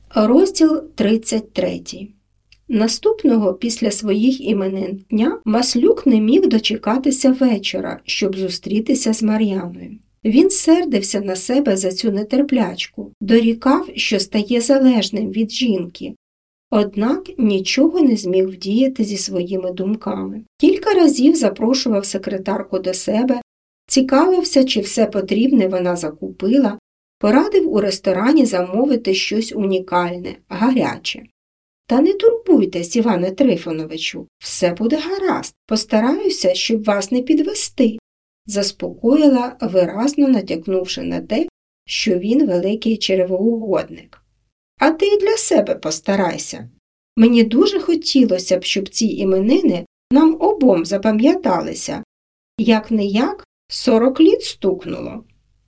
Розділ 33. Наступного після своїх іменин дня Маслюк не міг дочекатися вечора, щоб зустрітися з Мар'яною. Він сердився на себе за цю нетерплячку, дорікав, що стає залежним від жінки. Однак нічого не зміг вдіяти зі своїми думками. Кілька разів запрошував секретарку до себе, цікавився, чи все потрібне вона закупила, порадив у ресторані замовити щось унікальне, гаряче. «Та не турбуйтесь, Іване Трифоновичу, все буде гаразд, постараюся, щоб вас не підвести», заспокоїла, виразно натякнувши на те, що він великий черевоугодник. «А ти і для себе постарайся. Мені дуже хотілося б, щоб ці іменини нам обом запам'яталися. Як-не-як 40 літ стукнуло.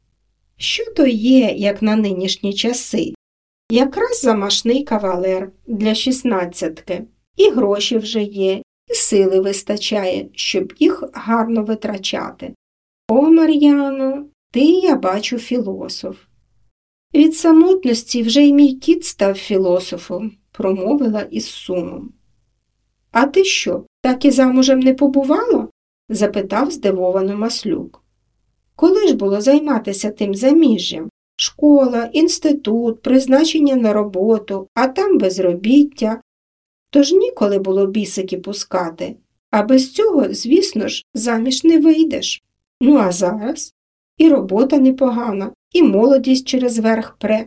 Що то є, як на нинішні часи? Якраз замашний кавалер для 16-ки. І гроші вже є, і сили вистачає, щоб їх гарно витрачати. О, Мар'яно, ти, я бачу, філософ». «Від самотності вже й мій кіт став філософом», промовила із сумом. «А ти що, так і замужем не побувала?» запитав здивовано Маслюк. «Коли ж було займатися тим заміжжям? Школа, інститут, призначення на роботу, а там безробіття. Тож ніколи було бісики пускати, а без цього, звісно ж, заміж не вийдеш. Ну а зараз? І робота непогана, і молодість через верх пре.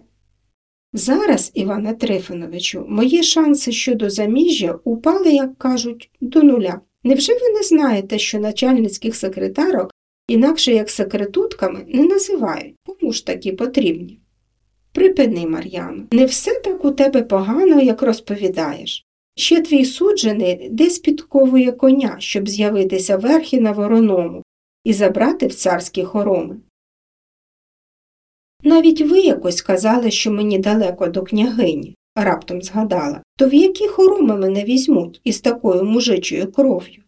Зараз, Іване Трифоновичу, мої шанси щодо заміжжя упали, як кажуть, до нуля. Невже ви не знаєте, що начальницьких секретарок інакше як секретутками не називають? Кому ж такі потрібні?» «Припини, Мар'яно, не все так у тебе погано, як розповідаєш. Ще твій суджений десь підковує коня, щоб з'явитися верхи на Вороному і забрати в царські хороми. Навіть ви якось казали, що мені далеко до княгині», раптом згадала. «То в які хороми мене візьмуть із такою мужичою кров'ю?»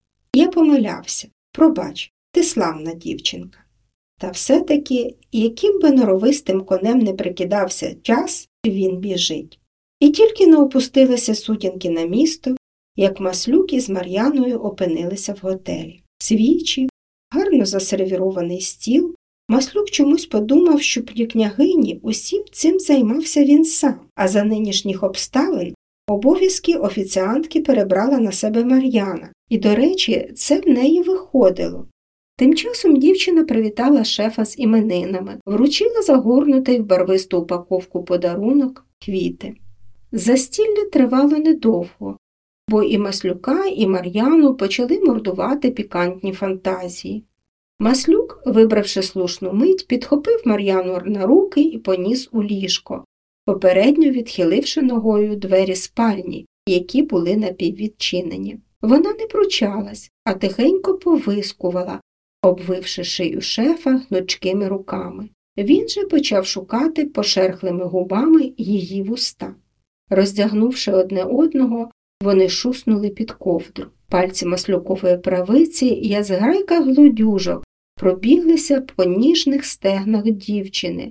«Я помилявся. Пробач, ти славна дівчинка. Та все-таки, яким би норовистим конем не прикидався час, він біжить». І тільки не опустилися сутінки на місто, як Маслюк із Мар'яною опинилися в готелі. Свічі, гарно засервірований стіл. Маслюк чомусь подумав, що при княгині усім цим займався він сам, а за нинішніх обставин обов'язки офіціантки перебрала на себе Мар'яна. І, до речі, це в неї виходило. Тим часом дівчина привітала шефа з іменинами, вручила загорнутий в барвисту упаковку подарунок – квіти. Застілля тривало недовго, бо і Маслюка, і Мар'яну почали мордувати пікантні фантазії. Маслюк, вибравши слушну мить, підхопив Мар'яну на руки і поніс у ліжко, попередньо відхиливши ногою двері спальні, які були напіввідчинені. Вона не пручалась, а тихенько повискувала, обвивши шию шефа гнучкими руками. Він же почав шукати пошерхлими губами її вуста. Роздягнувши одне одного, вони шуснули під ковдру. Пальці маслюкової правиці, як зграйка глодюжок, пробіглися по ніжних стегнах дівчини,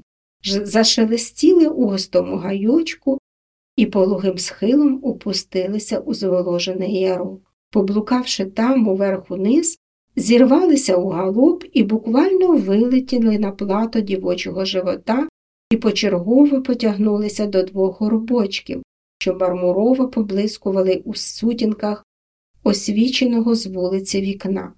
зашелестіли у густому гайочку і пологим схилом опустилися у зволожений ярок. Поблукавши там уверх-униз, зірвалися у галоп і буквально вилетіли на плато дівочого живота і почергово потягнулися до двох горбочків, що мармурово поблискували у сутінках освіченого з вулиці вікна.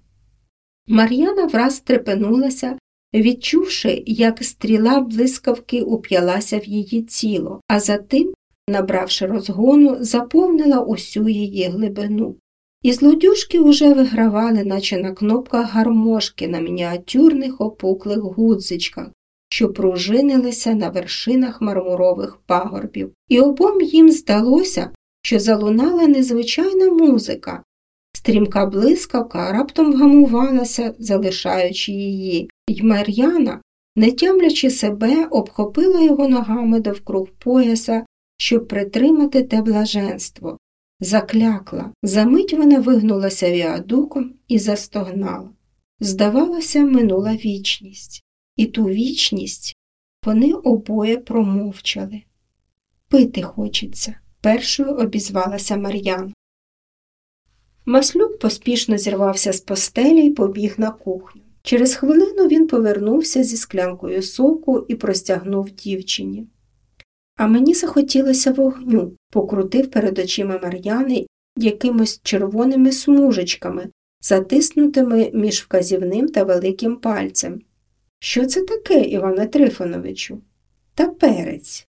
Мар'яна враз стрепенулася, відчувши, як стріла блискавки уп'ялася в її тіло, а затим, набравши розгону, заповнила усю її глибину. І злодюжки уже вигравали, наче на кнопках гармошки на мініатюрних опуклих гудзичках, що пружинилися на вершинах мармурових пагорбів. І обом їм здалося, що залунала незвичайна музика. Стрімка блискавка раптом вгамувалася, залишаючи її, й Мар'яна, не тямлячи себе, обхопила його ногами довкруг пояса, щоб притримати те блаженство. Заклякла. Замить вона вигнулася віадуком і застогнала. Здавалося, минула вічність. І ту вічність вони обоє промовчали. Пити хочеться, першою обізвалася Мар'яна. Маслюк поспішно зірвався з постелі і побіг на кухню. Через хвилину він повернувся зі склянкою соку і простягнув дівчині. А мені захотілося вогню, покрутив перед очима Мар'яни якимось червоними смужечками, затиснутими між вказівним та великим пальцем. Що це таке, Іване Трифоновичу? Та перець.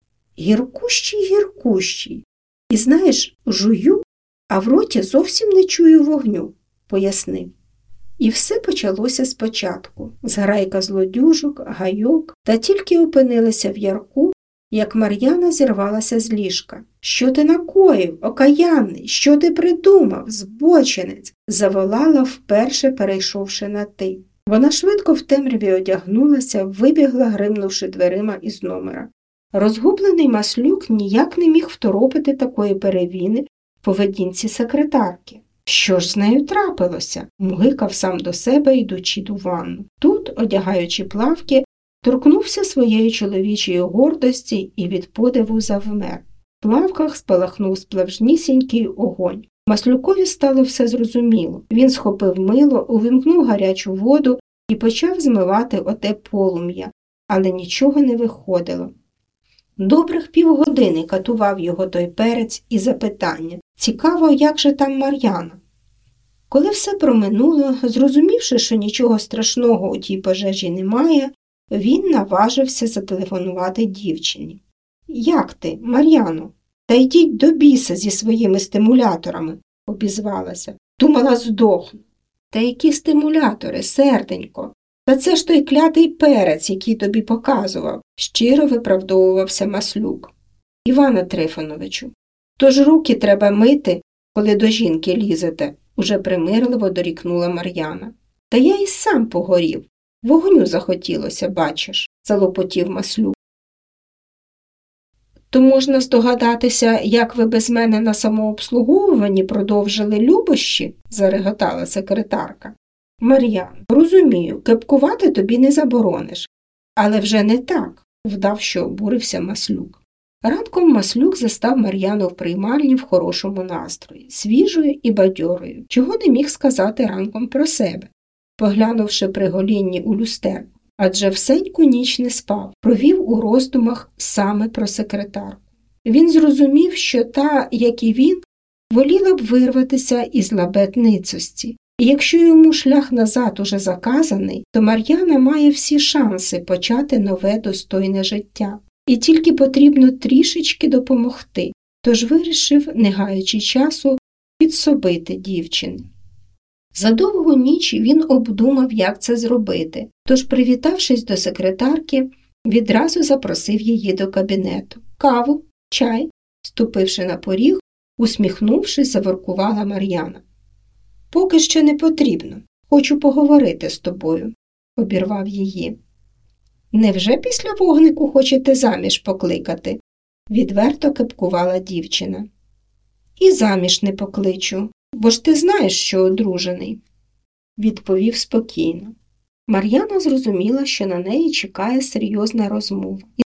Гіркущий. І знаєш, жую, а в роті зовсім не чую вогню, пояснив. І все почалося спочатку. Зграйка злодюжок, гайок, та тільки опинилися в ярку, як Мар'яна зірвалася з ліжка. Що ти накоїв, окаянний? Що ти придумав, збочинець? Заволала, вперше перейшовши на ти. Вона швидко в темряві одягнулася, вибігла, гримнувши дверима із номера. Розгублений Маслюк ніяк не міг второпити такої переміни в поведінці секретарки. Що ж з нею трапилося? Мугикав сам до себе, йдучи до ванну. Тут, одягаючи плавки, торкнувся своєї чоловічої гордості і від подиву завмер. В плавках спалахнув справжнісінький огонь. Маслюкові стало все зрозуміло. Він схопив мило, увімкнув гарячу воду і почав змивати оте полум'я, але нічого не виходило. Добрих півгодини катував його той перець і запитання. Цікаво, як же там Мар'яна? Коли все проминуло, зрозумівши, що нічого страшного у тій пожежі немає, він наважився зателефонувати дівчині. «Як ти, Мар'яно? Та йдіть до біса зі своїми стимуляторами», – обізвалася. «Думала, здохну». «Та які стимулятори, серденько? Та це ж той клятий перець, який тобі показував», – щиро виправдовувався Маслюк. «Іване Трифоновичу, тож руки треба мити, коли до жінки лізете», – уже примирливо дорікнула Мар'яна. «Та я і сам погорів. Вогню захотілося, бачиш», – залопотів Маслюк. «То можна здогадатися, як ви без мене на самообслуговуванні продовжили любощі?» – зареготала секретарка. «Мар'ян, розумію, кепкувати тобі не заборониш. Але вже не так», – вдав, що обурився Маслюк. Ранком Маслюк застав Мар'яну в приймальні в хорошому настрої, свіжою і бадьорою, чого не міг сказати ранком про себе, поглянувши при голінні у люстерку. Адже всеньку ніч не спав, провів у роздумах саме про секретарку. Він зрозумів, що та, як і він, воліла б вирватися із лабет ницості. І якщо йому шлях назад уже заказаний, то Мар'яна має всі шанси почати нове достойне життя. І тільки потрібно трішечки допомогти, тож вирішив, не гаючи часу, підсобити дівчині. За довгу ніч він обдумав, як це зробити, тож, привітавшись до секретарки, відразу запросив її до кабінету. «Каву? Чай?» Ступивши на поріг, усміхнувшись, заворкувала Мар'яна. «Поки що не потрібно. Хочу поговорити з тобою», – обірвав її. «Невже після вогнику хочете заміж покликати?» – відверто кепкувала дівчина. «І заміж не покличу, бо ж ти знаєш, що одружений», – відповів спокійно. Мар'яна зрозуміла, що на неї чекає серйозна розмова,